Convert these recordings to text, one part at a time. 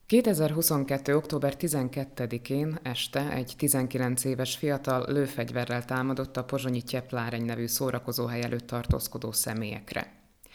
2022. október 12-én este egy 19 éves fiatal lőfegyverrel támadott a pozsonyi Tyepláreny nevű szórakozóhely előtt tartózkodó személyekre.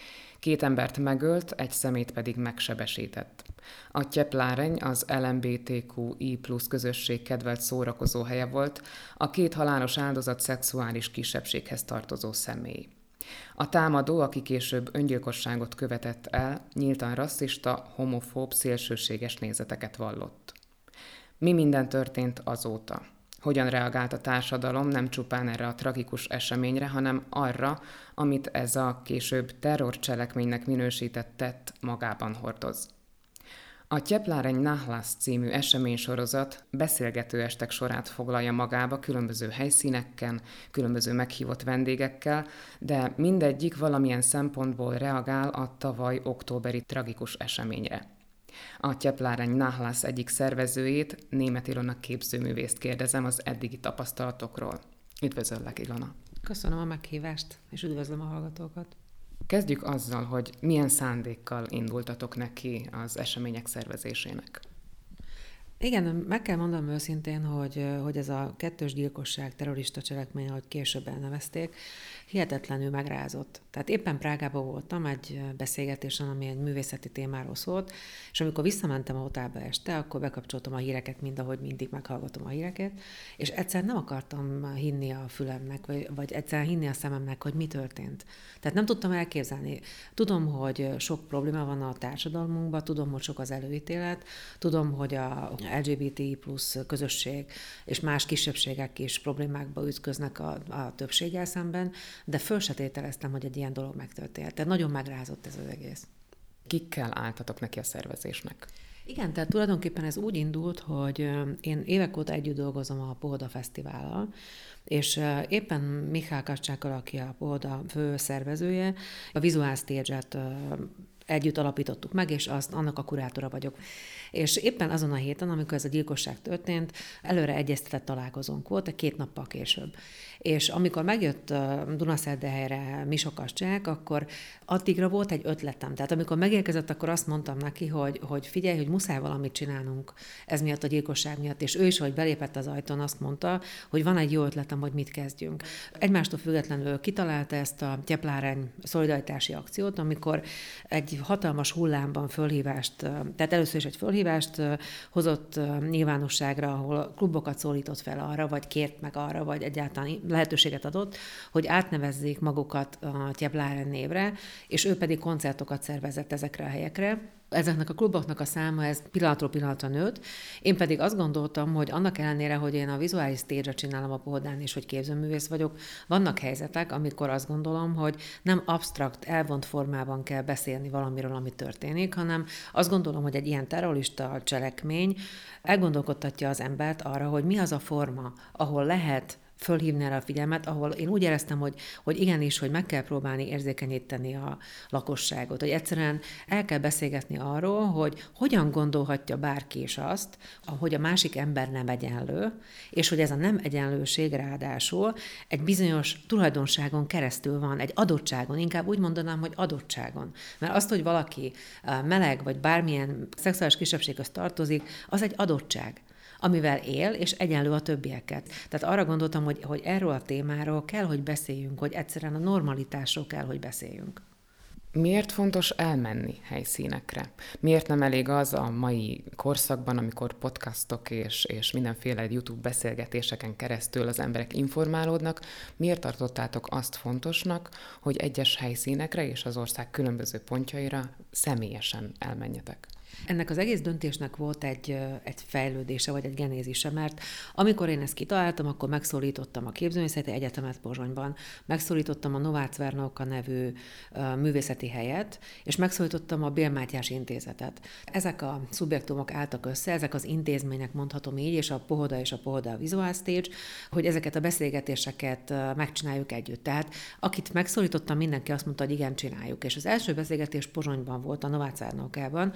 2 embert megölt, egy személyt pedig megsebesített. A Tyepláreny az LMBTQI+ közösség kedvelt szórakozóhelye volt, a 2 halálos áldozat szexuális kisebbséghez tartozó személy. A támadó, aki később öngyilkosságot követett el, nyíltan rasszista, homofób, szélsőséges nézeteket vallott. Mi minden történt azóta? Hogyan reagált a társadalom nem csupán erre a tragikus eseményre, hanem arra, amit ez a később terrorcselekménynek minősített tett magában hordoz? A Tyepláreny Nahlas című eseménysorozat beszélgető estek sorát foglalja magába különböző helyszíneken, különböző meghívott vendégekkel, de mindegyik valamilyen szempontból reagál a tavaly októberi tragikus eseményre. A Tyepláreny Nahlas egyik szervezőjét, Németh Ilona képzőművészt kérdezem az eddigi tapasztalatokról. Üdvözöllek, Ilona! Köszönöm a meghívást, és üdvözlöm a hallgatókat! Kezdjük azzal, hogy milyen szándékkal indultatok neki az események szervezésének. Igen, meg kell mondanom őszintén, hogy ez a kettős gyilkosság, terrorista cselekmény, ahogy később elnevezték, hihetetlenül megrázott. Tehát éppen Prágában voltam egy beszélgetésen, ami egy művészeti témáról szólt, és amikor visszamentem a hotelbe este, akkor bekapcsoltam a híreket, ahogy mindig meghallgatom a híreket, és egyszerűen nem akartam hinni a fülemnek, vagy egyszerűen hinni a szememnek, hogy mi történt. Tehát nem tudtam elképzelni. Tudom, hogy sok probléma van a társadalmunkban, tudom, hogy sok az előítélet, tudom, hogy a LGBTI+ közösség és más kisebbségek is problémákba ütköznek a többséggel szemben, de föl se tételeztem, hogy egy ilyen dolog megtörtént. Tehát nagyon megrázott ez az egész. Kikkel álltatok neki a szervezésnek? Igen, tehát tulajdonképpen ez úgy indult, hogy én évek óta együtt dolgozom a Pohoda Fesztivállal, és éppen Michál Kacssákkal, aki a Pohoda fő szervezője, a Visual Stage-et együtt alapítottuk meg, és annak a kurátora vagyok. És éppen azon a héten, amikor ez a gyilkosság történt, előre egyeztetett találkozónk volt, 2 nappal később. És amikor megjött Dunaszerdehelyre Misó Kacsák, akkor addigra volt egy ötletem. Tehát amikor megérkezett, akkor azt mondtam neki, hogy figyelj, hogy muszáj valamit csinálnunk ez miatt a gyilkosság miatt. És ő is, hogy belépett az ajtón, azt mondta, hogy van egy jó ötletem, hogy mit kezdjünk. Egymástól függetlenül kitalálta ezt a Tyepláreny szolidaritási akciót, amikor egy hatalmas hullámban fölhívást, tehát először is egy fölhívást hozott nyilvánosságra, ahol klubokat szólított fel arra, vagy kért meg arra, vagy egyáltalán lehetőséget adott, hogy átnevezzék magukat a Tyepláreny névre, és ő pedig koncertokat szervezett ezekre a helyekre. Ezeknek a kluboknak a száma ez pillanatról pillanatra nőtt. Én pedig azt gondoltam, hogy annak ellenére, hogy én a vizuális stage-ra csinálom a Pohodán, és hogy képzőművész vagyok, vannak helyzetek, amikor azt gondolom, hogy nem absztrakt, elvont formában kell beszélni valamiről, ami történik, hanem azt gondolom, hogy egy ilyen terrorista cselekmény elgondolkodtatja az embert arra, hogy mi az a forma, ahol lehet fölhívni erre a figyelmet, ahol én úgy éreztem, hogy igenis, hogy meg kell próbálni érzékenyíteni a lakosságot, hogy egyszerűen el kell beszélgetni arról, hogy hogyan gondolhatja bárki is azt, hogy a másik ember nem egyenlő, és hogy ez a nem egyenlőség ráadásul egy bizonyos tulajdonságon keresztül van, egy adottságon, inkább úgy mondanám, hogy adottságon. Mert azt, hogy valaki meleg, vagy bármilyen szexuális kisebbséghez tartozik, az egy adottság, amivel él, és egyenlő a többieket. Tehát arra gondoltam, hogy erről a témáról kell, hogy beszéljünk, hogy egyszerűen a normalitásról kell, hogy beszéljünk. Miért fontos elmenni helyszínekre? Miért nem elég az a mai korszakban, amikor podcastok és mindenféle YouTube beszélgetéseken keresztül az emberek informálódnak, miért tartottátok azt fontosnak, hogy egyes helyszínekre és az ország különböző pontjaira személyesen elmenjetek? Ennek az egész döntésnek volt egy fejlődése, vagy egy genézise, mert amikor én ezt kitaláltam, akkor megszólítottam a Képzőművészeti Egyetemet Pozsonyban, megszólítottam a Novácz Vernauka nevű művészeti helyet, és megszólítottam a Bél Mátyás Intézetet. Ezek a szubjektumok álltak össze, ezek az intézmények, mondhatom így, és a Pohoda Visual Stage, hogy ezeket a beszélgetéseket megcsináljuk együtt. Tehát akit megszólítottam, mindenki azt mondta, hogy igen, csináljuk. És az első beszélgetés Pozsonyban volt, a Novácz Vernaukában, de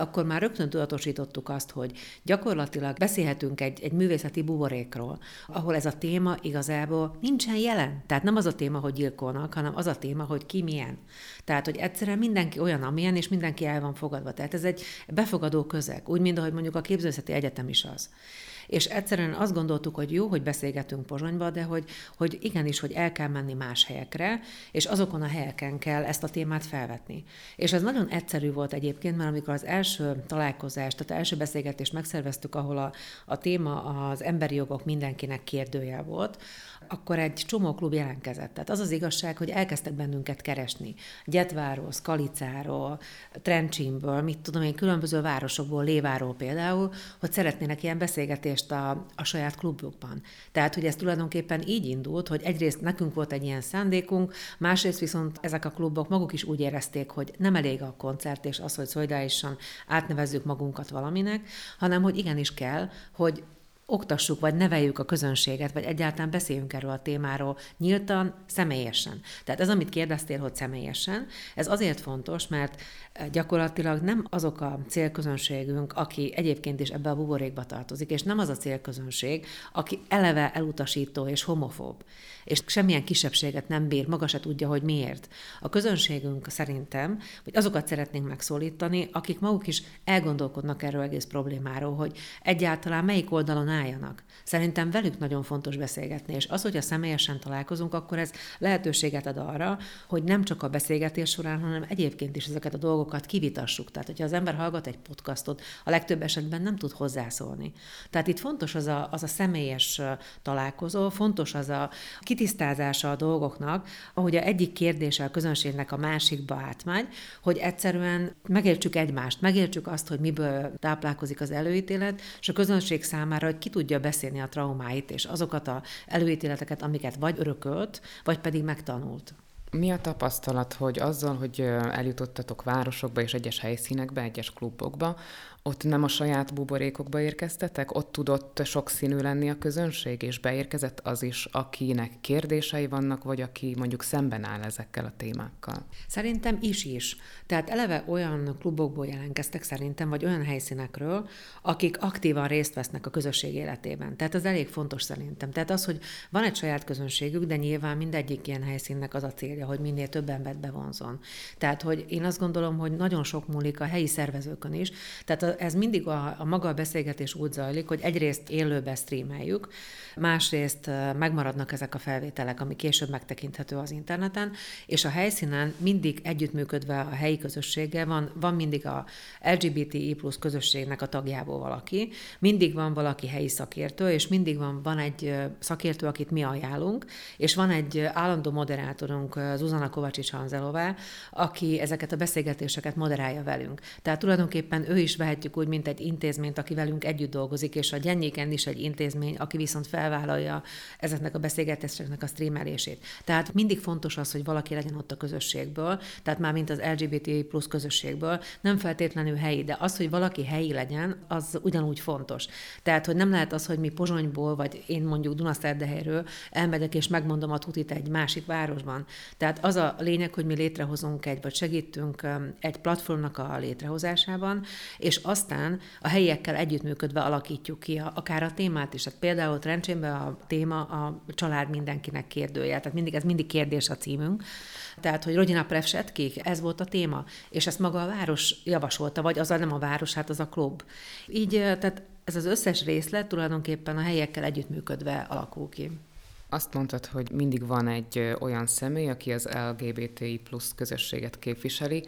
akkor már rögtön tudatosítottuk azt, hogy gyakorlatilag beszélhetünk egy művészeti buborékról, ahol ez a téma igazából nincsen jelen. Tehát nem az a téma, hogy gyilkolnak, hanem az a téma, hogy ki milyen. Tehát, hogy egyszerűen mindenki olyan, amilyen, és mindenki el van fogadva. Tehát ez egy befogadó közeg, úgy, mint ahogy mondjuk a képzőművészeti egyetem is az. És egyszerűen azt gondoltuk, hogy jó, hogy beszélgetünk Pozsonyba, de hogy igenis, hogy el kell menni más helyekre, és azokon a helyeken kell ezt a témát felvetni. És ez nagyon egyszerű volt egyébként, mert amikor az első találkozást, tehát az első beszélgetést megszerveztük, ahol a téma az emberi jogok mindenkinek kérdője volt, akkor egy csomó klub jelentkezett. Tehát az az igazság, hogy elkezdtek bennünket keresni. Gyetváról, Skalicáról, Trencsénből, mit tudom én, különböző városokból, Léváról például, hogy szeretnének ilyen beszélgetést a saját klubjukban. Tehát, hogy ez tulajdonképpen így indult, hogy egyrészt nekünk volt egy ilyen szándékunk, másrészt viszont ezek a klubok maguk is úgy érezték, hogy nem elég a koncert és az, hogy szolidárisan átnevezzük magunkat valaminek, hanem hogy igenis kell, hogy oktassuk, vagy neveljük a közönséget, vagy egyáltalán beszéljünk erről a témáról nyíltan, személyesen. Tehát ez, amit kérdeztél, hogy személyesen, ez azért fontos, mert gyakorlatilag nem azok a célközönségünk, aki egyébként is ebbe a buborékba tartozik, és nem az a célközönség, aki eleve elutasító és homofób, és semmilyen kisebbséget nem bír, maga se tudja, hogy miért. A közönségünk szerintem, hogy azokat szeretnénk megszólítani, akik maguk is elgondolkodnak erről egész problémáról, hogy egyáltalán melyik oldalon álljanak. Szerintem velük nagyon fontos beszélgetni, és az, hogyha személyesen találkozunk, akkor ez lehetőséget ad arra, hogy nem csak a beszélgetés során, hanem egyébként is ezeket a dolgokat kivitassuk. Tehát, hogyha az ember hallgat egy podcastot, a legtöbb esetben nem tud hozzászólni. Tehát itt fontos az a személyes találkozó, fontos az a kitisztázása a dolgoknak, ahogy a egyik kérdése a közönségnek a másikba átmegy, hogy egyszerűen megértsük egymást, megértsük azt, hogy miből táplálkozik az előítélet, és a közönség számára, hogy ki tudja beszélni a traumáit, és azokat az előítéleteket, amiket vagy örökölt, vagy pedig megtanult. Mi a tapasztalat, hogy azzal, hogy eljutottatok városokba és egyes helyszínekbe, egyes klubokba, ott nem a saját buborékokba érkeztetek? Ott tudott sokszínű lenni a közönség, és beérkezett az is, akinek kérdései vannak, vagy aki mondjuk szemben áll ezekkel a témákkal? Szerintem is. Tehát eleve olyan klubokból jelentkeztek szerintem, vagy olyan helyszínekről, akik aktívan részt vesznek a közösség életében. Tehát az elég fontos szerintem. Tehát az, hogy van egy saját közönségük, de nyilván mindegyik ilyen helyszínnek az a célja, hogy minél több embert bevonzon. Tehát, hogy én azt gondolom, hogy nagyon sok múlik a helyi szervezőkön is. Tehát ez mindig a maga a beszélgetés úgy zajlik, hogy egyrészt élőbe streameljük, másrészt megmaradnak ezek a felvételek, ami később megtekinthető az interneten, és a helyszínen mindig együttműködve a helyi közösséggel van mindig a LGBTI plusz közösségnek a tagjából valaki, mindig van valaki helyi szakértő, és mindig van egy szakértő, akit mi ajánlunk, és van egy állandó moderátorunk, Zuzana Kovácsics-Hanzelová, aki ezeket a beszélgetéseket moderálja velünk. Tehát tulajdonképpen ő is vehetjük úgy, mint egy intézményt, aki velünk együtt dolgozik, és a Gyengéken is egy intézmény, aki viszont felvállalja ezeknek a beszélgetéseknek a streamelését. Tehát mindig fontos az, hogy valaki legyen ott a közösségből, tehát már mint az LGBTI plusz közösségből, nem feltétlenül helyi, de az, hogy valaki helyi legyen, az ugyanúgy fontos. Tehát, hogy nem lehet az, hogy mi Pozsonyból, vagy én mondjuk Dunaszerdehelyről elmegyek és megmondom a tutit egy másik városban. Tehát az a lényeg, hogy mi létrehozunk vagy segítünk egy platformnak a létrehozásában, és aztán a helyiekkel együttműködve alakítjuk ki akár a témát is. Tehát például Trencsénben a téma a család mindenkinek kérdője, tehát ez mindig kérdés a címünk. Tehát, hogy Rodina Prevsetkik, ez volt a téma, és ezt maga a város javasolta, vagy az nem a város, hát az a klub. Így, tehát ez az összes részlet tulajdonképpen a helyiekkel együttműködve alakul ki. Azt mondtad, hogy mindig van egy olyan személy, aki az LGBTI plusz közösséget képviseli.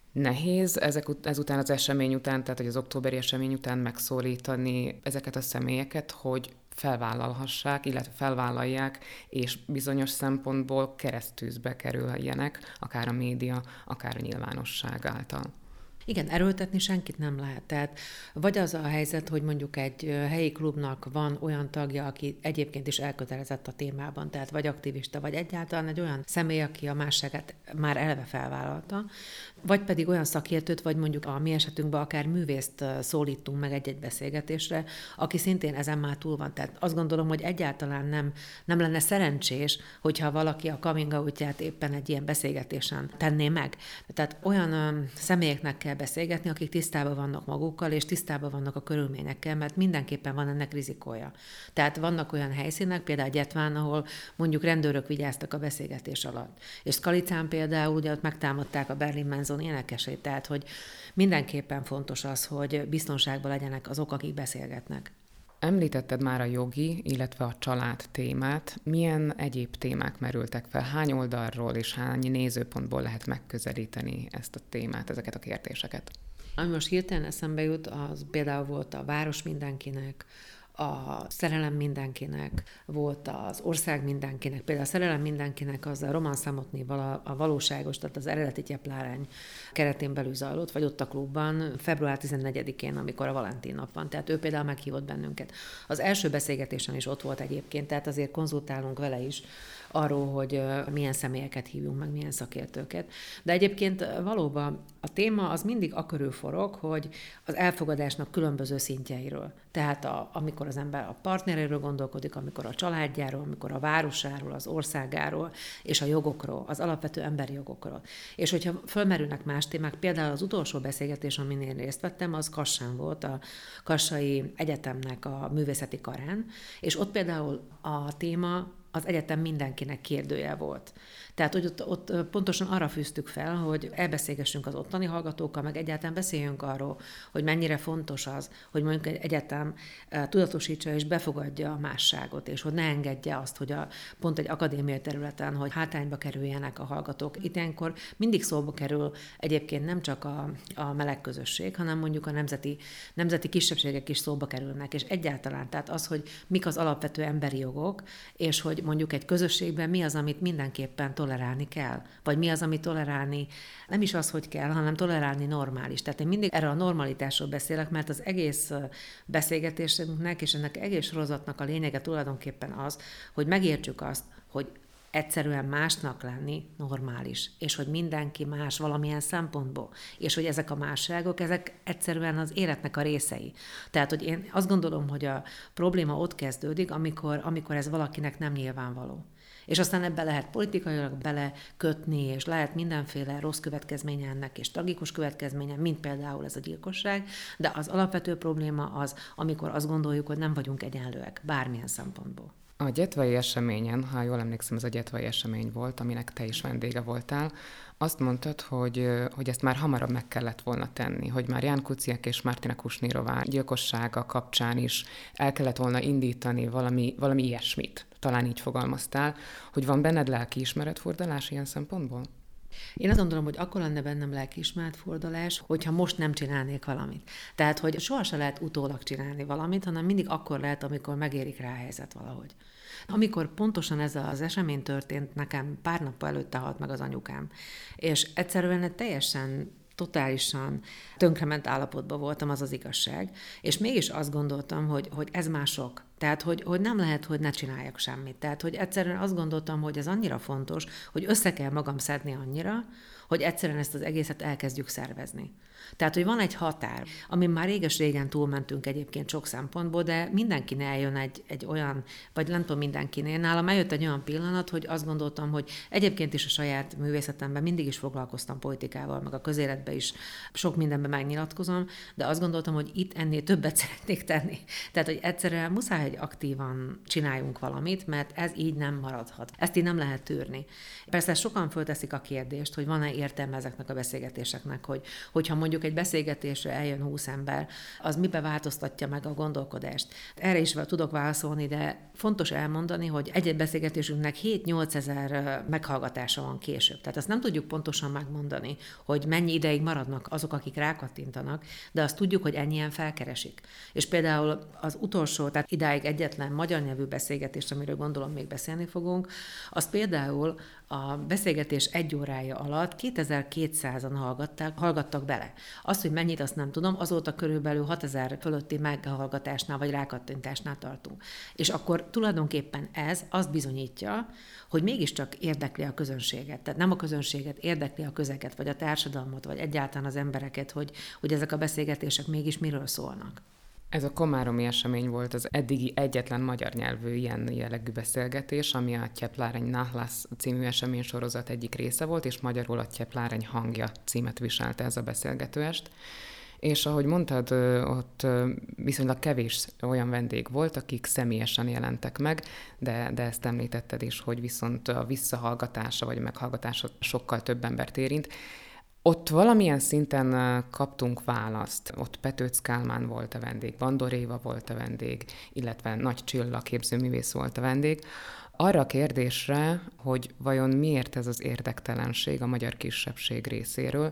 Nehéz ezután az esemény után, tehát hogy az októberi esemény után megszólítani ezeket a személyeket, hogy felvállalhassák, illetve felvállalják, és bizonyos szempontból keresztűzbe kerüljenek, akár a média, akár a nyilvánosság által. Igen, erőltetni senkit nem lehet. Tehát vagy az a helyzet, hogy mondjuk egy helyi klubnak van olyan tagja, aki egyébként is elkötelezett a témában, tehát vagy aktivista, vagy egyáltalán egy olyan személy, aki a másságát már eleve felvállalta, vagy pedig olyan szakértőt, vagy mondjuk a mi esetünkben akár művészt szólítunk meg egy-egy beszélgetésre, aki szintén ezen már túl van. Tehát azt gondolom, hogy egyáltalán nem lenne szerencsés, hogyha valaki a coming out-ját éppen egy ilyen beszélgetésen tenné meg. Tehát olyan személyeknek kell beszélgetni, akik tisztában vannak magukkal, és tisztában vannak a körülményekkel, mert mindenképpen van ennek rizikója. Tehát vannak olyan helyszínek, például Gyetván, ahol mondjuk rendőrök vigyáztak a beszélgetés alatt. És Skalicán például, ugye ott megtámadták a Berlin Menzon énekesét, tehát hogy mindenképpen fontos az, hogy biztonságban legyenek azok, akik beszélgetnek. Említetted már a jogi, illetve a család témát. Milyen egyéb témák merültek fel? Hány oldalról és hány nézőpontból lehet megközelíteni ezt a témát, ezeket a kérdéseket? Ami most hirtelen eszembe jut, az például volt a város mindenkinek, a szerelem mindenkinek, volt az ország mindenkinek. Például a szerelem mindenkinek az a Roman Samotnyval a valóságos, tehát az eredeti Tyeplárány keretén belül zajlott, vagy ott a klubban február 14-én, amikor a Valentin nap van. Tehát ő például meghívott bennünket. Az első beszélgetésen is ott volt egyébként, tehát azért konzultálunk vele is arról, hogy milyen személyeket hívjunk meg, milyen szakértőket. De egyébként valóban a téma az mindig akörül forog, hogy az elfogadásnak különböző szintjeiről. Tehát amikor az ember a partneréről gondolkodik, amikor a családjáról, amikor a városáról, az országáról és a jogokról, az alapvető emberi jogokról. És hogyha fölmerülnek más témák, például az utolsó beszélgetés, amin én részt vettem, az Kassán volt, a Kassai Egyetemnek a művészeti karán, és ott például a téma az egyetem mindenkinek kérdője volt. Tehát, hogy ott pontosan arra fűztük fel, hogy elbeszélgessünk az ottani hallgatókkal, meg egyáltalán beszéljünk arról, hogy mennyire fontos az, hogy mondjuk egy egyetem tudatosítsa és befogadja a másságot, és hogy ne engedje azt, hogy pont egy akadémiai területen, hogy hátrányba kerüljenek a hallgatók. Itt ilyenkor mindig szóba kerül egyébként nem csak a meleg közösség, hanem mondjuk a nemzeti kisebbségek is szóba kerülnek, és egyáltalán, tehát az, hogy mik az alapvető emberi jogok, és hogy mondjuk egy közösségben mi az, amit mindenképpen tolerálni kell, vagy mi az, amit tolerálni nem is az, hogy kell, hanem tolerálni normális. Tehát én mindig erről a normalitásról beszélek, mert az egész beszélgetésünknek és ennek egész sorozatnak a lényege tulajdonképpen az, hogy megértsük azt, hogy egyszerűen másnak lenni normális, és hogy mindenki más valamilyen szempontból, és hogy ezek a másságok, ezek egyszerűen az életnek a részei. Tehát, hogy én azt gondolom, hogy a probléma ott kezdődik, amikor ez valakinek nem nyilvánvaló. És aztán ebbe lehet politikailag belekötni, és lehet mindenféle rossz következménye ennek, és tragikus következménye, mint például ez a gyilkosság, de az alapvető probléma az, amikor azt gondoljuk, hogy nem vagyunk egyenlőek bármilyen szempontból. A gyetvai eseményen, ha jól emlékszem, ez a gyetvai esemény volt, aminek te is vendége voltál, azt mondtad, hogy ezt már hamarabb meg kellett volna tenni, hogy már Ján Kuciak és Martina Kusnírová gyilkossága kapcsán is el kellett volna indítani valami ilyesmit. Talán így fogalmaztál, hogy van benned lelkiismeretfordulás ilyen szempontból? Én azt gondolom, hogy akkor lenne bennem lelkiismeretfordulás, hogyha most nem csinálnék valamit. Tehát, hogy sohasem lehet utólag csinálni valamit, hanem mindig akkor lehet, amikor megérik rá a helyzet valahogy. Amikor pontosan ez az esemény történt, nekem pár nappal előtte halt meg az anyukám. És egyszerűen egy teljesen totálisan tönkrement állapotban voltam, az az igazság, és mégis azt gondoltam, hogy ez már sok. Tehát, hogy nem lehet, hogy ne csináljak semmit. Tehát, hogy egyszerűen azt gondoltam, hogy ez annyira fontos, hogy össze kell magam szedni annyira, hogy egyszerűen ezt az egészet elkezdjük szervezni. Tehát, hogy van egy határ, amin már réges-régen túlmentünk egyébként sok szempontból, de mindenkinél eljön egy olyan, vagy nem tudom mindenkinél, nálam eljött egy olyan pillanat, hogy azt gondoltam, hogy egyébként is a saját művészetemben mindig is foglalkoztam politikával, meg a közéletben is sok mindenben megnyilatkozom, de azt gondoltam, hogy itt ennél többet szeretnék tenni. Tehát, hogy egyszerűen muszáj, hogy aktívan csináljunk valamit, mert ez így nem maradhat. Ezt így nem lehet tűrni. Persze sokan fölteszik a kérdést, hogy van-e értelme ezeknek a beszélgetéseknek, hogyha mondjuk egy beszélgetésre eljön 20 ember, az mibe változtatja meg a gondolkodást. Erre is tudok válaszolni, de fontos elmondani, hogy egy-egy beszélgetésünknek 7-8 ezer meghallgatása van később. Tehát azt nem tudjuk pontosan megmondani, hogy mennyi ideig maradnak azok, akik rákattintanak, de azt tudjuk, hogy ennyien felkeresik. És például az utolsó, tehát idáig egyetlen magyar nyelvű beszélgetés, amiről gondolom még beszélni fogunk, az például a beszélgetés 1 órája alatt 2200-an hallgattak bele. Azt, hogy mennyit, azt nem tudom, azóta körülbelül 6000 fölötti meghallgatásnál vagy rákattintásnál tartunk. És akkor tulajdonképpen ez azt bizonyítja, hogy mégiscsak érdekli a közönséget. Tehát nem a közönséget, érdekli a közeget, vagy a társadalmat, vagy egyáltalán az embereket, hogy ezek a beszélgetések mégis miről szólnak. Ez a komáromi esemény volt az eddigi egyetlen magyar nyelvű ilyen jellegű beszélgetés, ami a Tyepláreň nahlas című eseménysorozat egyik része volt, és magyarul a Tyepláreň hangja címet viselte ez a beszélgetőest. És ahogy mondtad, ott viszonylag kevés olyan vendég volt, akik személyesen jelentek meg, de ezt említetted is, hogy viszont a visszahallgatása vagy a meghallgatása sokkal több embert érint. Ott valamilyen szinten kaptunk választ. Ott Petőc Kálmán volt a vendég, Bandor Éva volt a vendég, illetve Nagy Csilla képzőművész volt a vendég. Arra a kérdésre, hogy vajon miért ez az érdektelenség a magyar kisebbség részéről,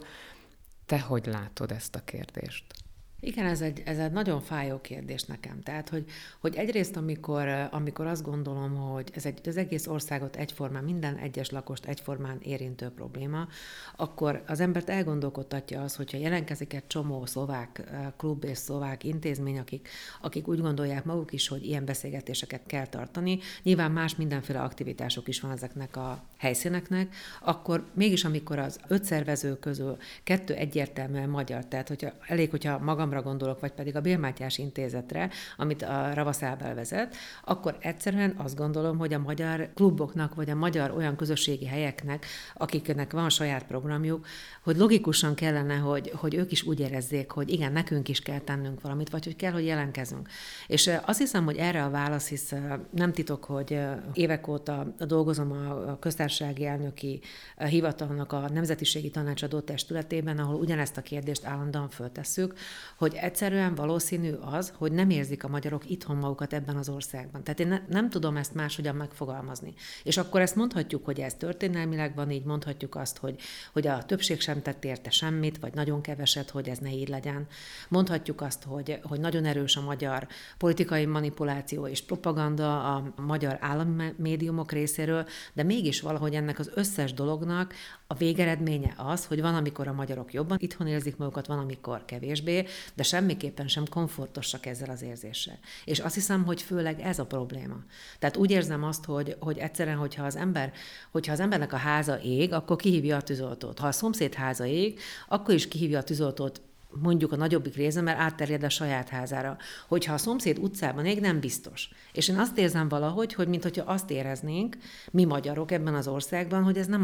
te hogy látod ezt a kérdést? Igen, ez egy nagyon fájó kérdés nekem. Tehát, hogy egyrészt, amikor azt gondolom, hogy az egész országot egyformán, minden egyes lakost egyformán érintő probléma, akkor az embert elgondolkodtatja az, hogyha jelentkezik egy csomó szlovák klub és szlovák intézmény, akik úgy gondolják maguk is, hogy ilyen beszélgetéseket kell tartani, nyilván más mindenféle aktivitások is van ezeknek a helyszíneknek, akkor mégis, amikor az 5 szervező közül 2 egyértelműen magyar, tehát hogyha magamra gondolok, vagy pedig a Bél Mátyás intézetre, amit a Ravaszálbel vezet, akkor egyszerűen azt gondolom, hogy a magyar kluboknak, vagy a magyar olyan közösségi helyeknek, akiknek van saját programjuk, hogy logikusan kellene, hogy ők is úgy érezzék, hogy igen, nekünk is kell tennünk valamit, vagy hogy kell, hogy jelentkezünk. És azt hiszem, hogy erre a válasz, hisz nem titok, hogy évek óta dolgozom a köztársasági elnöki hivatalnak a nemzetiségi tanácsadó testületében, ahol ugyanezt a kérdést állandóan föltesszük, hogy egyszerűen valószínű az, hogy nem érzik a magyarok itthon magukat ebben az országban. Tehát én nem tudom ezt máshogyan megfogalmazni. És akkor ezt mondhatjuk, hogy ez történelmileg van így, mondhatjuk azt, hogy a többség sem tett érte semmit, vagy nagyon keveset, hogy ez ne így legyen. Mondhatjuk azt, hogy nagyon erős a magyar politikai manipuláció és propaganda a magyar állami médiumok részéről, de mégis valahogy ennek az összes dolognak a végeredménye az, hogy van, amikor a magyarok jobban itthon érzik magukat, van, amikor kevésbé, de semmiképpen sem komfortosak ezzel az érzéssel. És azt hiszem, hogy főleg ez a probléma. Tehát úgy érzem azt, hogy egyszerűen, hogyha az embernek a háza ég, akkor kihívja a tűzoltót. Ha a szomszéd háza ég, akkor is kihívja a tűzoltót, mondjuk a nagyobbik része, mert átterjed a saját házára. Hogyha a szomszéd utcában ég, nem biztos. És én azt érzem valahogy, hogy mintha azt éreznénk, mi magyarok ebben az országban, hogy ez nem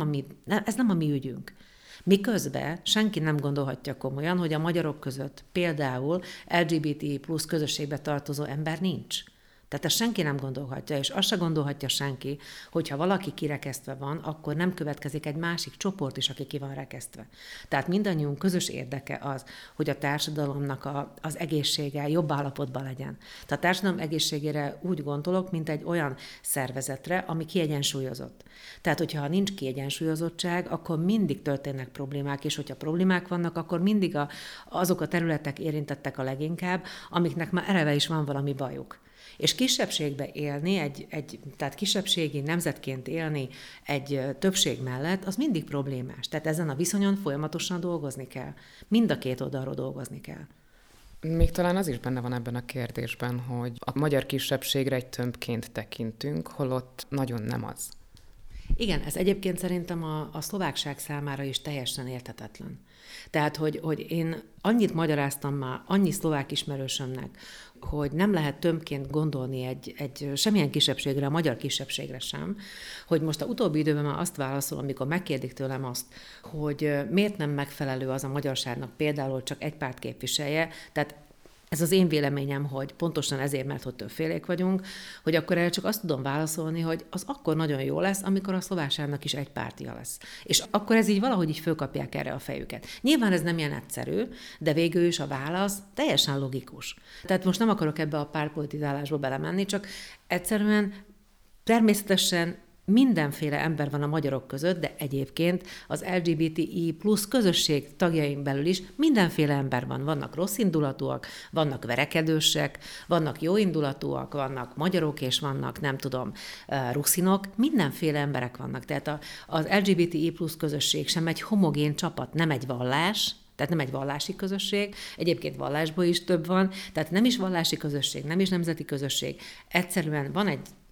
a mi ügyünk. Miközben senki nem gondolhatja komolyan, hogy a magyarok között például LGBT plusz közösségbe tartozó ember nincs. Tehát ezt senki nem gondolhatja, és azt se gondolhatja senki, hogyha valaki kirekesztve van, akkor nem következik egy másik csoport is, aki ki van rekesztve. Tehát mindannyiunk közös érdeke az, hogy a társadalomnak az egészsége jobb állapotban legyen. Tehát a társadalom egészségére úgy gondolok, mint egy olyan szervezetre, ami kiegyensúlyozott. Tehát, hogyha nincs kiegyensúlyozottság, akkor mindig történnek problémák, és hogyha problémák vannak, akkor mindig azok a területek érintettek a leginkább, amiknek már eleve is van valami bajuk. És kisebbségbe élni, tehát kisebbségi nemzetként élni egy többség mellett, az mindig problémás. Tehát ezen a viszonyon folyamatosan dolgozni kell. Mind a két oldalról dolgozni kell. Még talán az is benne van ebben a kérdésben, hogy a magyar kisebbségre egy tömbként tekintünk, holott nagyon nem az. Igen, ez egyébként szerintem a szlovákság számára is teljesen érthetetlen. Tehát, hogy én annyit magyaráztam már annyi szlovák ismerősömnek, hogy nem lehet tömbként gondolni egy semmilyen kisebbségre, a magyar kisebbségre sem, hogy most a utóbbi időben már azt válaszol, amikor megkérdik tőlem azt, hogy miért nem megfelelő az a magyarságnak például csak egy párt képviselje, tehát ez az én véleményem, hogy pontosan ezért, mert hogy többfélék vagyunk, hogy akkor erre csak azt tudom válaszolni, hogy az akkor nagyon jó lesz, amikor a szlovákságnak is egy pártja lesz. És akkor ez így valahogy így fölkapják erre a fejüket. Nyilván ez nem ilyen egyszerű, de végül is a válasz teljesen logikus. Tehát most nem akarok ebbe a pártpolitizálásba belemenni, csak egyszerűen természetesen mindenféle ember van a magyarok között, de egyébként az LGBTI plusz közösség tagjain belül is mindenféle ember van. Vannak rosszindulatúak, vannak verekedősek, vannak jóindulatúak, vannak magyarok, és vannak, nem tudom, ruszinok, mindenféle emberek vannak. Tehát az LGBTI plusz közösség sem egy homogén csapat, nem egy vallás, tehát nem egy vallási közösség, egyébként vallásból is több van, tehát nem is vallási közösség, nem is nemzeti közösség, egyszerűen van egy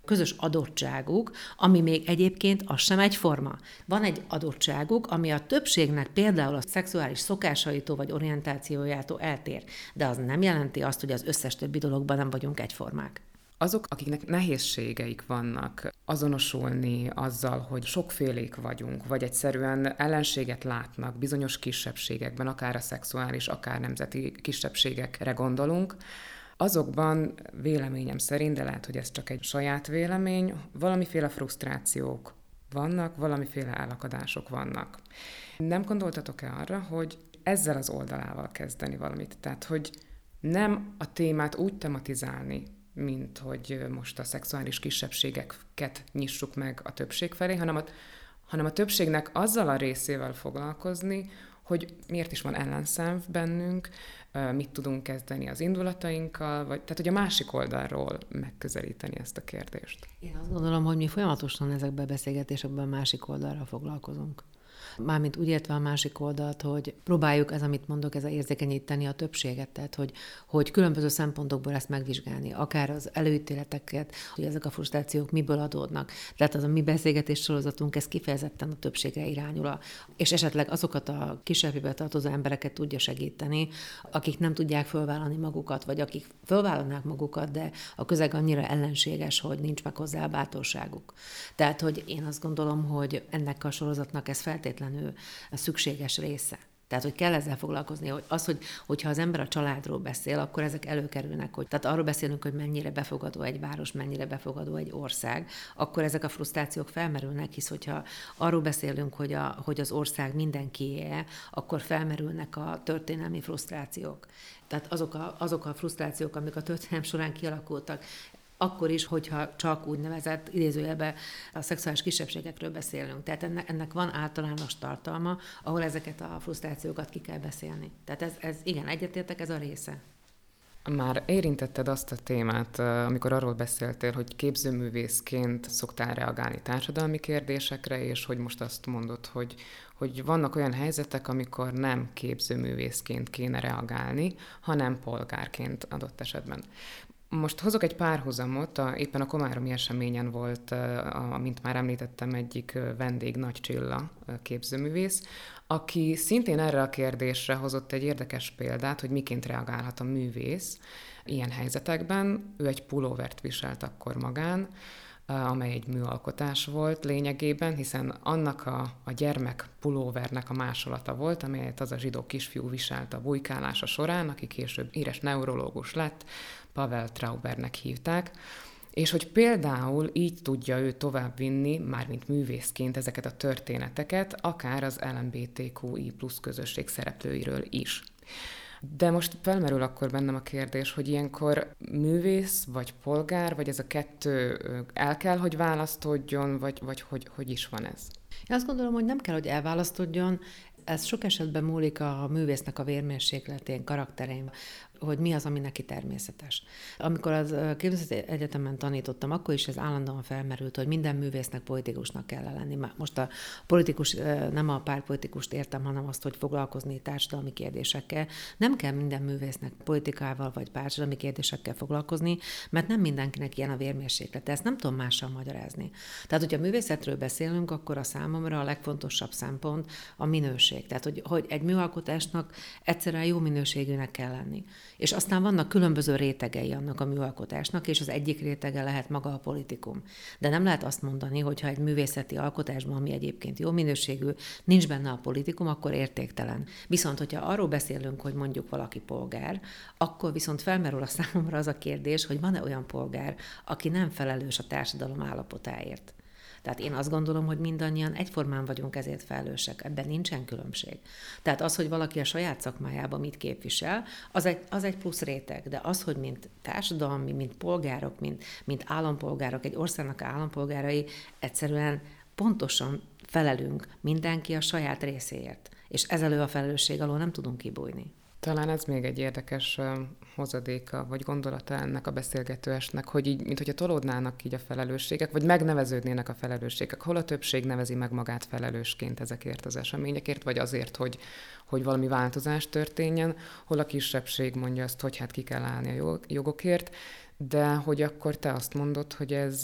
közös adottságuk, ami még egyébként az sem egyforma. Van egy adottságuk, ami a többségnek például a szexuális szokásaitól vagy orientációjától eltér, de az nem jelenti azt, hogy az összes többi dologban nem vagyunk egyformák. Azok, akiknek nehézségeik vannak azonosulni azzal, hogy sokfélék vagyunk, vagy egyszerűen ellenséget látnak bizonyos kisebbségekben, akár a szexuális, akár nemzeti kisebbségekre gondolunk, azokban véleményem szerint, de lehet, hogy ez csak egy saját vélemény, valamiféle frusztrációk vannak, valamiféle elakadások vannak. Nem gondoltatok-e arra, hogy ezzel az oldalával kezdeni valamit? Tehát, hogy nem a témát úgy tematizálni, mint hogy most a szexuális kisebbségeket nyissuk meg a többség felé, hanem a többségnek azzal a részével foglalkozni, hogy miért is van ellenszem bennünk, mit tudunk kezdeni az indulatainkkal, tehát hogy a másik oldalról megközelíteni ezt a kérdést. Én azt gondolom, hogy mi folyamatosan ezekben a beszélgetésekben a másik oldalra foglalkozunk. Mármint úgy értve a másik oldalt, hogy próbáljuk ez, amit mondok, ez a érzékenyíteni a többséget, tehát hogy különböző szempontokból ezt megvizsgálni, akár az előítéleteket, hogy ezek a frusztrációk miből adódnak. Tehát az a mi beszélgetés sorozatunk, ez kifejezetten a többségre irányul, és esetleg azokat a kisebbségbe tartozó embereket tudja segíteni, akik nem tudják fölvállalni magukat, vagy akik fölvállalnák magukat, de a közeg annyira ellenséges, hogy nincs meg hozzá a bátorságuk. Tehát, hogy én azt gondolom, hogy ennek a sorozatnak ez feltétlenül a szükséges része. Tehát, hogy kell ezzel foglalkozni, hogy hogyha az ember a családról beszél, akkor ezek előkerülnek, tehát arról beszélünk, hogy mennyire befogadó egy város, mennyire befogadó egy ország, akkor ezek a frusztrációk felmerülnek, hisz hogyha arról beszélünk, hogy az ország mindenkié, akkor felmerülnek a történelmi frusztrációk. Tehát azok a frusztrációk, amik a történelem során kialakultak, akkor is, hogyha csak úgynevezett idézőjelben a szexuális kisebbségekről beszélünk. Tehát ennek van általános tartalma, ahol ezeket a frusztrációkat ki kell beszélni. Tehát ez igen, egyetértek, ez a része. Már érintetted azt a témát, amikor arról beszéltél, hogy képzőművészként szoktál reagálni társadalmi kérdésekre, és hogy most azt mondod, hogy vannak olyan helyzetek, amikor nem képzőművészként kéne reagálni, hanem polgárként adott esetben. Most hozok egy párhuzamot, éppen a komáromi eseményen volt, mint már említettem, egyik vendég, Nagy Csilla képzőművész, aki szintén erre a kérdésre hozott egy érdekes példát, hogy miként reagálhat a művész ilyen helyzetekben. Ő egy pulóvert viselt akkor magán, amely egy műalkotás volt lényegében, hiszen annak a gyermek pulóvernek a másolata volt, amelyet az a zsidó kisfiú viselt a bujkálása során, aki később híres neurológus lett, Pavel Traubernek hívták, és hogy például így tudja ő továbbvinni, mármint művészként ezeket a történeteket, akár az LMBTQI+ közösség szereplőiről is. De most felmerül akkor bennem a kérdés, hogy ilyenkor művész, vagy polgár, vagy ez a kettő el kell, hogy választódjon, vagy hogy is van ez? Én azt gondolom, hogy nem kell, hogy elválasztódjon, ez sok esetben múlik a művésznek a vérmérsékletén, karakterén, hogy mi az, ami neki természetes. Amikor az képzőművészeti egyetemen tanítottam, akkor is ez állandóan felmerült, hogy minden művésznek politikusnak kell lenni. Most a politikus, nem a pártpolitikust értem, hanem azt, hogy foglalkozni társadalmi kérdésekkel. Nem kell minden művésznek politikával vagy társadalmi kérdésekkel foglalkozni, mert nem mindenkinek ilyen a vérmérséklete. Ezt nem tudom mással magyarázni. Tehát, hogyha művészetről beszélünk, akkor a számomra a legfontosabb szempont a minőség. Tehát, hogy egy műalkotásnak egyszerűen jó minőségűnek kell lenni. És aztán vannak különböző rétegei annak a műalkotásnak, és az egyik rétege lehet maga a politikum. De nem lehet azt mondani, hogy ha egy művészeti alkotásban, ami egyébként jó minőségű, nincs benne a politikum, akkor értéktelen. Viszont, hogyha arról beszélünk, hogy mondjuk valaki polgár, akkor viszont felmerül a számomra az a kérdés, hogy van-e olyan polgár, aki nem felelős a társadalom állapotáért. Tehát én azt gondolom, hogy mindannyian egyformán vagyunk ezért felelősek. Ebben nincsen különbség. Tehát az, hogy valaki a saját szakmájában mit képvisel, az egy plusz réteg. De az, hogy mint társadalmi, mint polgárok, mint állampolgárok, egy országnak állampolgárai, egyszerűen pontosan felelünk mindenki a saját részéért. És ez elő a felelősség alól nem tudunk kibújni. Talán ez még egy érdekes hozadéka, vagy gondolata ennek a beszélgetőesnek, hogy így, mint hogyha tolódnának így a felelősségek, vagy megneveződnének a felelősségek. Hol a többség nevezi meg magát felelősként ezekért az eseményekért, vagy azért, hogy valami változás történjen, hol a kisebbség mondja azt, hogy hát ki kell állni a jogokért, de hogy akkor te azt mondod, hogy ez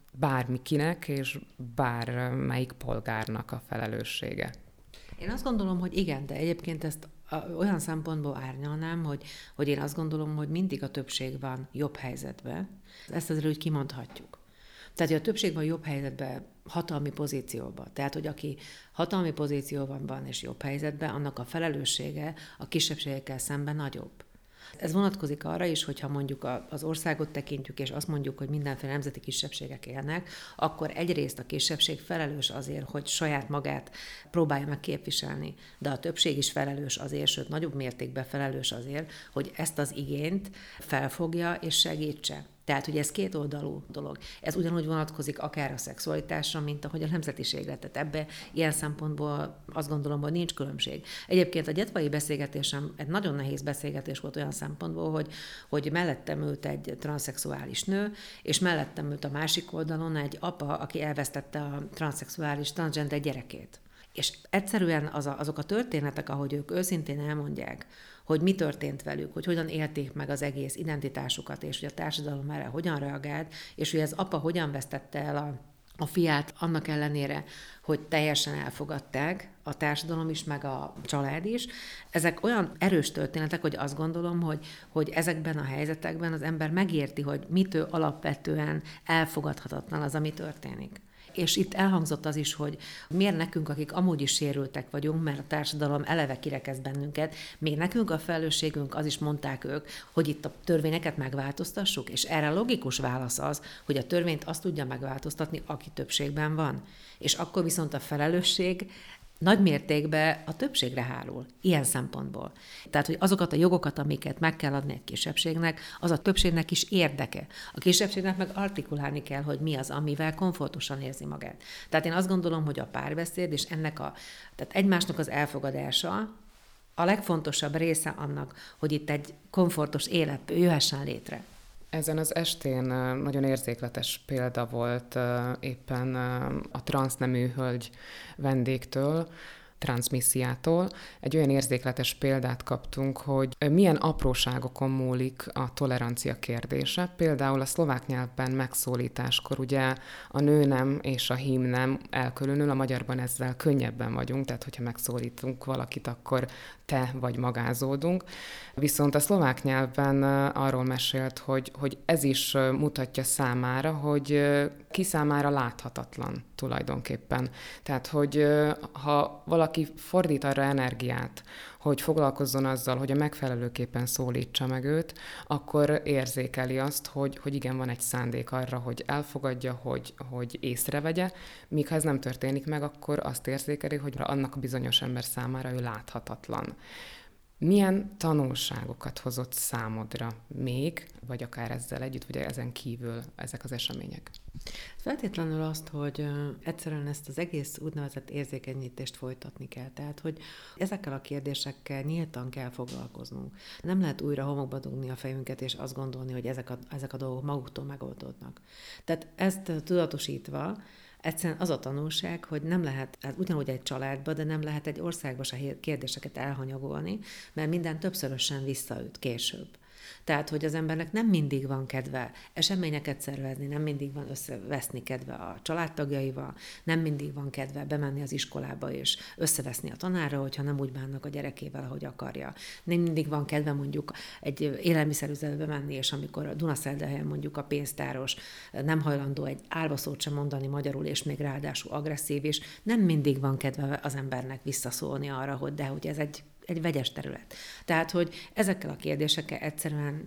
bármikinek és bármelyik polgárnak a felelőssége. Én azt gondolom, hogy igen, de egyébként ezt olyan szempontból árnyalnám, hogy én azt gondolom, hogy mindig a többség van jobb helyzetben. Ezt azért úgy kimondhatjuk. Tehát, hogy a többség van jobb helyzetben, hatalmi pozícióban. Tehát, hogy aki hatalmi pozícióban van és jobb helyzetben, annak a felelőssége a kisebbségekkel szemben nagyobb. Ez vonatkozik arra is, hogyha mondjuk az országot tekintjük, és azt mondjuk, hogy mindenféle nemzeti kisebbségek élnek, akkor egyrészt a kisebbség felelős azért, hogy saját magát próbálja meg képviselni, de a többség is felelős azért, sőt nagyobb mértékben felelős azért, hogy ezt az igényt felfogja és segítse. Tehát, hogy ez kétoldalú dolog. Ez ugyanúgy vonatkozik akár a szexualitásra, mint ahogy a nemzetiségre. Tehát ebbe ilyen szempontból azt gondolom, hogy nincs különbség. Egyébként a gyetvai beszélgetésem egy nagyon nehéz beszélgetés volt olyan szempontból, hogy mellettem ült egy transzexuális nő, és mellettem ült a másik oldalon egy apa, aki elvesztette a transzexuális, transgender gyerekét. És egyszerűen azok a történetek, ahogy ők őszintén elmondják, hogy mi történt velük, hogy hogyan élték meg az egész identitásukat, és hogy a társadalom erre hogyan reagált, és hogy az apa hogyan vesztette el a fiát annak ellenére, hogy teljesen elfogadták, a társadalom is, meg a család is. Ezek olyan erős történetek, hogy azt gondolom, hogy ezekben a helyzetekben az ember megérti, hogy mitől alapvetően elfogadhatatlan az, ami történik. És itt elhangzott az is, hogy miért nekünk, akik amúgy is sérültek vagyunk, mert a társadalom eleve kirekesz bennünket, még nekünk a felelősségünk, az is mondták ők, hogy itt a törvényeket megváltoztassuk, és erre logikus válasz az, hogy a törvényt azt tudja megváltoztatni, aki többségben van. És akkor viszont a felelősség nagy mértékben a többségre hárul, ilyen szempontból. Tehát, hogy azokat a jogokat, amiket meg kell adni egy kisebbségnek, az a többségnek is érdeke. A kisebbségnek meg artikulálni kell, hogy mi az, amivel komfortosan érzi magát. Tehát én azt gondolom, hogy a párbeszéd és tehát egymásnak az elfogadása a legfontosabb része annak, hogy itt egy komfortos élet jöhessen létre. Ezen az estén nagyon érzékletes példa volt éppen a transznemű hölgy vendégtől, transzmissziától. Egy olyan érzékletes példát kaptunk, hogy milyen apróságokon múlik a tolerancia kérdése. Például a szlovák nyelvben megszólításkor ugye a nőnem és a hímnem elkülönül, a magyarban ezzel könnyebben vagyunk, tehát hogyha megszólítunk valakit, akkor te vagy magázódunk. Viszont a szlovák nyelvben arról mesélt, hogy ez is mutatja számára, hogy ki számára láthatatlan tulajdonképpen. Tehát, hogy ha valaki fordít arra energiát, hogy foglalkozzon azzal, hogy a megfelelőképpen szólítsa meg őt, akkor érzékeli azt, hogy igen, van egy szándék arra, hogy elfogadja, hogy észrevegye, míg ha ez nem történik meg, akkor azt érzékeli, hogy annak a bizonyos ember számára ő láthatatlan. Milyen tanulságokat hozott számodra még, vagy akár ezzel együtt, vagy ezen kívül ezek az események? Feltétlenül azt, hogy egyszerűen ezt az egész úgynevezett érzékenyítést folytatni kell. Tehát, hogy ezekkel a kérdésekkel nyíltan kell foglalkoznunk. Nem lehet újra homokba dugni a fejünket, és azt gondolni, hogy ezek a dolgok maguktól megoldódnak. Tehát ezt tudatosítva, egyszerűen az a tanulság, hogy nem lehet, ugyanúgy egy családba, de nem lehet egy országba se kérdéseket elhanyagolni, mert minden többszörösen visszaüt később. Tehát, hogy az embernek nem mindig van kedve eseményeket szervezni, nem mindig van összeveszni kedve a családtagjaival, nem mindig van kedve bemenni az iskolába és összeveszni a tanárra, hogyha nem úgy bánnak a gyerekével, ahogy akarja. Nem mindig van kedve mondjuk egy élelmiszerüzletbe menni, és amikor a Dunaszerdahelyen mondjuk a pénztáros nem hajlandó egy álbaszót sem mondani magyarul, és még ráadásul agresszív is, nem mindig van kedve az embernek visszaszólni arra, hogy ez egy vegyes terület. Tehát, hogy ezekkel a kérdésekkel egyszerűen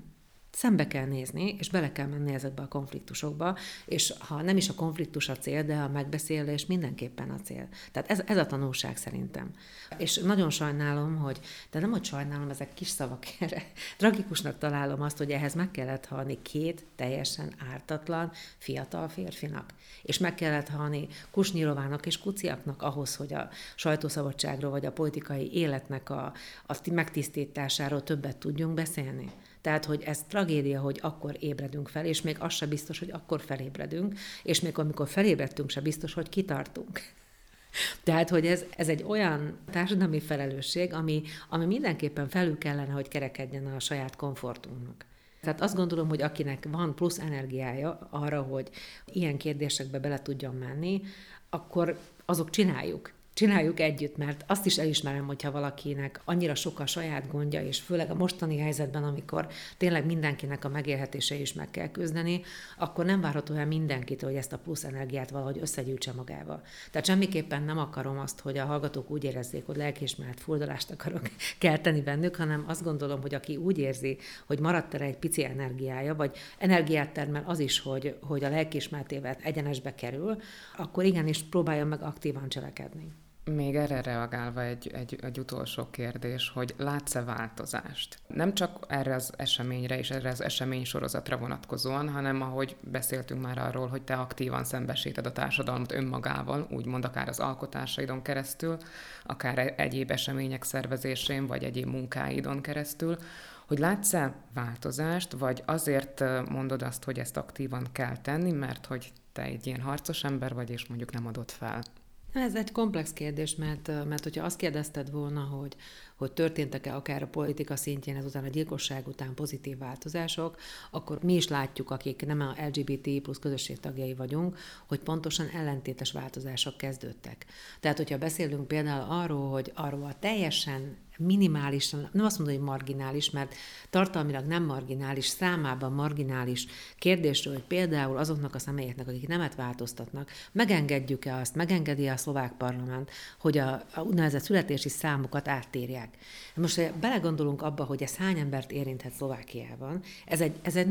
szembe kell nézni, és bele kell menni ezekbe a konfliktusokba, és ha nem is a konfliktus a cél, de a megbeszélés mindenképpen a cél. Tehát ez a tanulság szerintem. És nagyon sajnálom, de nem, hogy sajnálom, ezek kis szavak erre. Tragikusnak találom azt, hogy ehhez meg kellett halni 2 teljesen ártatlan fiatal férfinak. És meg kellett halni Kusnyirovának és Kuciaknak ahhoz, hogy a sajtószabadságról vagy a politikai életnek a megtisztításáról többet tudjunk beszélni. Tehát, hogy ez tragédia, hogy akkor ébredünk fel, és még az se biztos, hogy akkor felébredünk, és még amikor felébredtünk, se biztos, hogy kitartunk. Tehát, hogy ez egy olyan társadalmi felelősség, ami mindenképpen felül kellene, hogy kerekedjen a saját komfortunknak. Tehát azt gondolom, hogy akinek van plusz energiája arra, hogy ilyen kérdésekbe bele tudjon menni, akkor azok Csináljuk együtt, mert azt is elismerem, hogyha valakinek annyira sok a saját gondja, és főleg a mostani helyzetben, amikor tényleg mindenkinek a megélhetése is meg kell küzdeni, akkor nem várható el mindenkitől, hogy ezt a plusz energiát valahogy összegyűjtse magával. Tehát semmiképpen nem akarom azt, hogy a hallgatók úgy érezzék, hogy lelkiismeret furdalást akarok kelteni bennük, hanem azt gondolom, hogy aki úgy érzi, hogy maradt erre egy pici energiája, vagy energiát termel az is, hogy a lelkiismeretével egyenesbe kerül, akkor igenis próbáljon meg aktívan cselekedni. Még erre reagálva egy utolsó kérdés, hogy látsz-e változást? Nem csak erre az eseményre és erre az eseménysorozatra vonatkozóan, hanem ahogy beszéltünk már arról, hogy te aktívan szembesíted a társadalmat önmagával, úgymond akár az alkotásaidon keresztül, akár egyéb események szervezésén, vagy egyéb munkáidon keresztül, hogy látsz-e változást, vagy azért mondod azt, hogy ezt aktívan kell tenni, mert hogy te egy ilyen harcos ember vagy, és mondjuk nem adod fel? Ez egy komplex kérdés, mert hogyha azt kérdezted volna, hogy történtek-e akár a politika szintjén ezután a gyilkosság után pozitív változások, akkor mi is látjuk, akik nem a LGBT plusz közösség tagjai vagyunk, hogy pontosan ellentétes változások kezdődtek. Tehát, hogyha beszélünk például arról a teljesen minimálisan, nem azt mondom, hogy marginális, mert tartalmilag nem marginális, számában marginális kérdésről, hogy például azoknak a személyeknek, akik nemet változtatnak, megengedjük-e azt, megengedi a szlovák parlament, hogy a úgynevezett születési számukat áttérják. Most, ha belegondolunk abba, hogy ez hány embert érinthet Szlovákiában, ez egy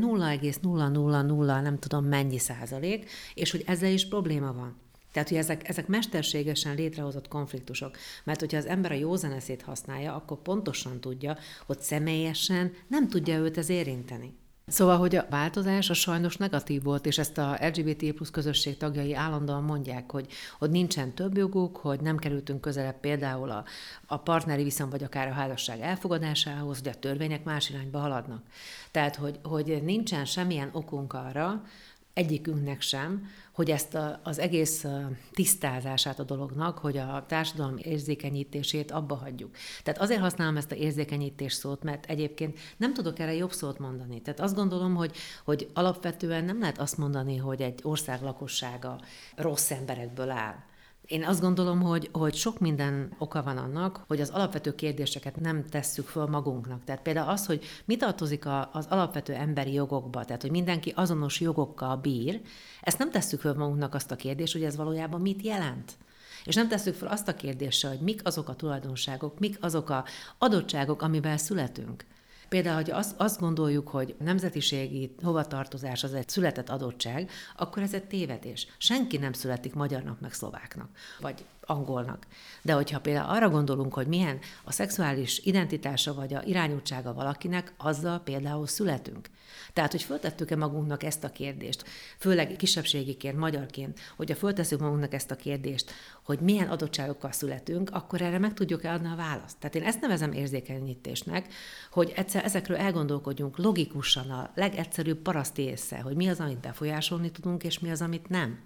0,000 nem tudom mennyi százalék, és hogy ezzel is probléma van. Tehát, hogy ezek mesterségesen létrehozott konfliktusok. Mert hogyha az ember a józan eszét használja, akkor pontosan tudja, hogy személyesen nem tudja őt ez érinteni. Szóval, hogy a változás a sajnos negatív volt, és ezt a LGBT plusz közösség tagjai állandóan mondják, hogy nincsen több joguk, hogy nem kerültünk közelebb például a partneri viszony, vagy akár a házasság elfogadásához, hogy a törvények más irányba haladnak. Tehát, hogy nincsen semmilyen okunk arra, egyikünknek sem, hogy ezt az egész tisztázását a dolognak, hogy a társadalom érzékenyítését abba hagyjuk. Tehát azért használom ezt a érzékenyítés szót, mert egyébként nem tudok erre jobb szót mondani. Tehát azt gondolom, hogy alapvetően nem lehet azt mondani, hogy egy ország lakossága rossz emberekből áll. Én azt gondolom, hogy sok minden oka van annak, hogy az alapvető kérdéseket nem tesszük föl magunknak. Tehát például az, hogy mi tartozik az alapvető emberi jogokba, tehát hogy mindenki azonos jogokkal bír, ezt nem tesszük föl magunknak azt a kérdést, hogy ez valójában mit jelent. És nem tesszük fel azt a kérdést, hogy mik azok a tulajdonságok, mik azok a adottságok, amivel születünk. Például, hogy azt gondoljuk, hogy nemzetiségi hovatartozás az egy született adottság, akkor ez egy tévedés. Senki nem születik magyarnak meg szlováknak, vagy angolnak. De hogyha például arra gondolunk, hogy milyen a szexuális identitása vagy a irányultsága valakinek, azzal például születünk. Tehát, hogy föltettük-e magunknak ezt a kérdést, főleg kisebbségiként, magyarként, hogyha föltesszük magunknak ezt a kérdést, hogy milyen adottságokkal születünk, akkor erre meg tudjuk-e adni a választ. Tehát én ezt nevezem érzékenyítésnek, hogy egyszer ezekről elgondolkodjunk logikusan, a legegyszerűbb paraszti észre, hogy mi az, amit befolyásolni tudunk, és mi az, amit nem.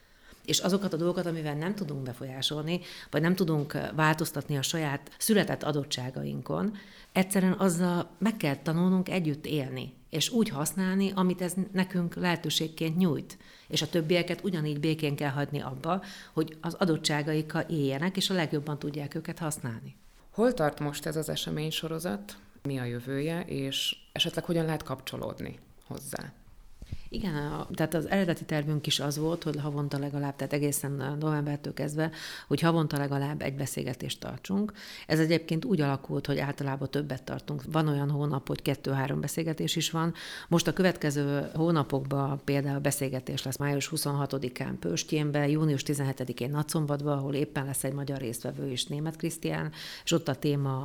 És azokat a dolgokat, amivel nem tudunk befolyásolni, vagy nem tudunk változtatni a saját született adottságainkon, egyszerűen azzal meg kell tanulnunk együtt élni, és úgy használni, amit ez nekünk lehetőségként nyújt. És a többieket ugyanígy békén kell hagyni abba, hogy az adottságaikkal éljenek, és a legjobban tudják őket használni. Hol tart most ez az eseménysorozat? Mi a jövője, és esetleg hogyan lehet kapcsolódni hozzá? Igen, tehát az eredeti tervünk is az volt, hogy havonta legalább, tehát egészen novembertől kezdve, hogy havonta legalább egy beszélgetést tartsunk. Ez egyébként úgy alakult, hogy általában többet tartunk. Van olyan hónap, hogy 2-3 beszélgetés is van. Most a következő hónapokban például beszélgetés lesz május 26-án Pőstjénben, június 17-én Nagyszombatban, ahol éppen lesz egy magyar résztvevő is, Németh Krisztián, és ott a téma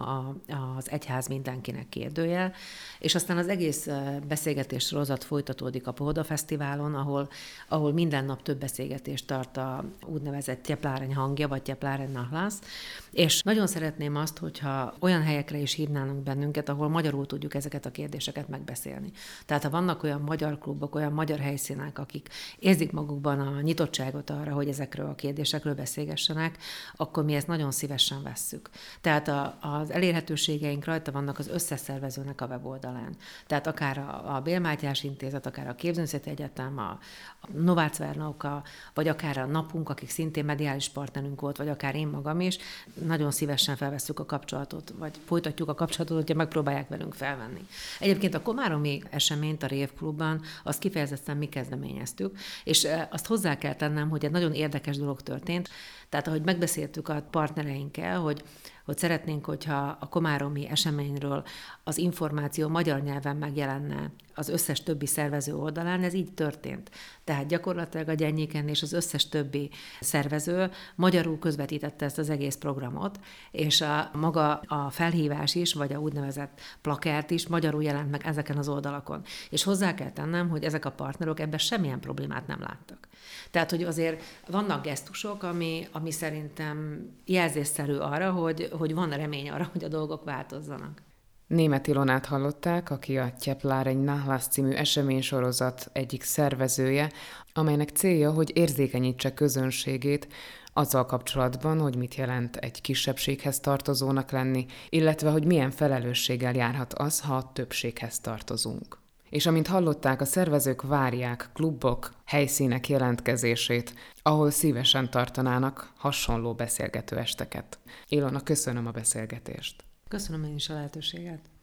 az egyház mindenkinek kérdőjel. És aztán az egész beszélgetés sorozat folytatódik a Pohoda Fesztiválon, ahol minden nap több beszélgetést tart a úgynevezett Tjepláreň hangja, vagy Tjepláreň nahlas. És nagyon szeretném azt, hogyha olyan helyekre is hívnának bennünket, ahol magyarul tudjuk ezeket a kérdéseket megbeszélni. Tehát ha vannak olyan magyar klubok, olyan magyar helyszínek, akik érzik magukban a nyitottságot arra, hogy ezekről a kérdésekről beszélgessenek, akkor mi ezt nagyon szívesen vesszük. Tehát az elérhetőségeink rajta vannak az összes szervezőnek a weboldalán. Tehát akár a Bél Mátyás Intézet, akár a Képzőművészeti Egyetem, a Novácz Várnauka, vagy akár a Napunk, akik szintén mediális partnerünk volt, vagy akár én magam is, nagyon szívesen felvesszük a kapcsolatot, vagy folytatjuk a kapcsolatot, hogyha megpróbálják velünk felvenni. Egyébként a komáromi eseményt a Rév Klubban, azt kifejezetten mi kezdeményeztük, és azt hozzá kell tennem, hogy egy nagyon érdekes dolog történt. Tehát ahogy megbeszéltük a partnereinkkel, hogy szeretnénk, hogyha a komáromi eseményről az információ magyar nyelven megjelenne az összes többi szervező oldalán, ez így történt. Tehát gyakorlatilag a Gyernyéken és az összes többi szervező magyarul közvetítette ezt az egész programot, és maga a felhívás is, vagy a úgynevezett plakát is magyarul jelent meg ezeken az oldalakon. És hozzá kell tennem, hogy ezek a partnerok ebben semmilyen problémát nem láttak. Tehát, hogy azért vannak gesztusok, ami szerintem jelzésszerű arra, hogy van remény arra, hogy a dolgok változzanak. Németh Ilonát hallották, aki a Tjepláreň nahlas című eseménysorozat egyik szervezője, amelynek célja, hogy érzékenyítse közönségét azzal kapcsolatban, hogy mit jelent egy kisebbséghez tartozónak lenni, illetve hogy milyen felelősséggel járhat az, ha a többséghez tartozunk. És amint hallották, a szervezők várják klubok, helyszínek jelentkezését, ahol szívesen tartanának hasonló beszélgető esteket. Ilona, köszönöm a beszélgetést. Köszönöm én is a lehetőséget.